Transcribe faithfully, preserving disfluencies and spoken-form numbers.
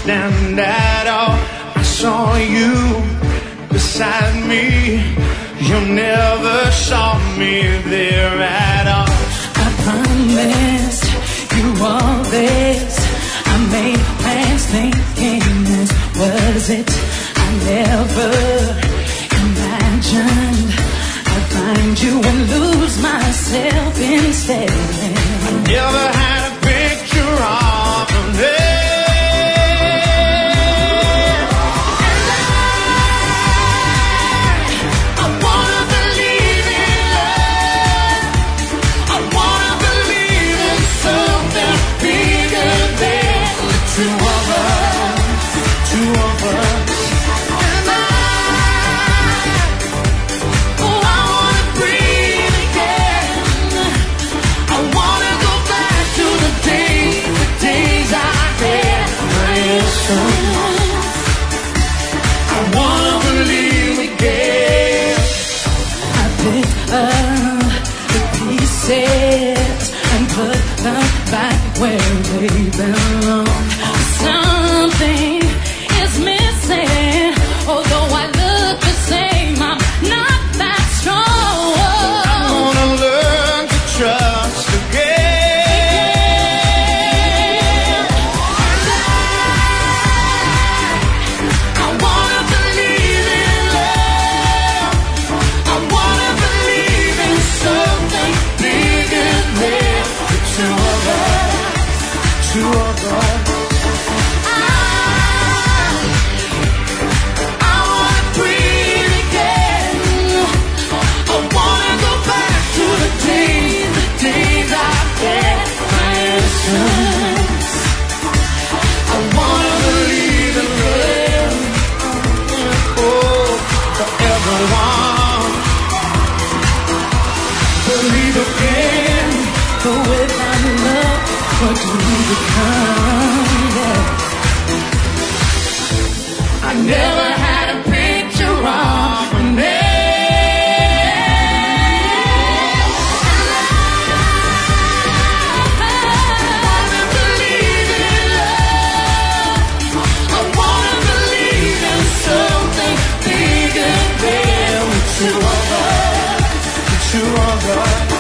understand at all. I saw you beside me. You never saw me there at all. I promised you all this. I made plans thinking this was it. I never imagined I'd find you and lose myself instead. I never had a picture of it. Two of us, two of us, and I, oh, I wanna breathe again. I wanna go back to the days, the days I had my innocence. I wanna believe again. I picked up the pieces and put them back where they belong. Something is missing, although I look the same, I'm not that strong. I wanna learn to trust again. I, I wanna believe in love. I wanna believe in something bigger than the two of us, two of us. I wanna believe in love, oh, for everyone. Believe again, But without love, what do we become? Yeah. I never had a picture of a name. Two of us, two of us.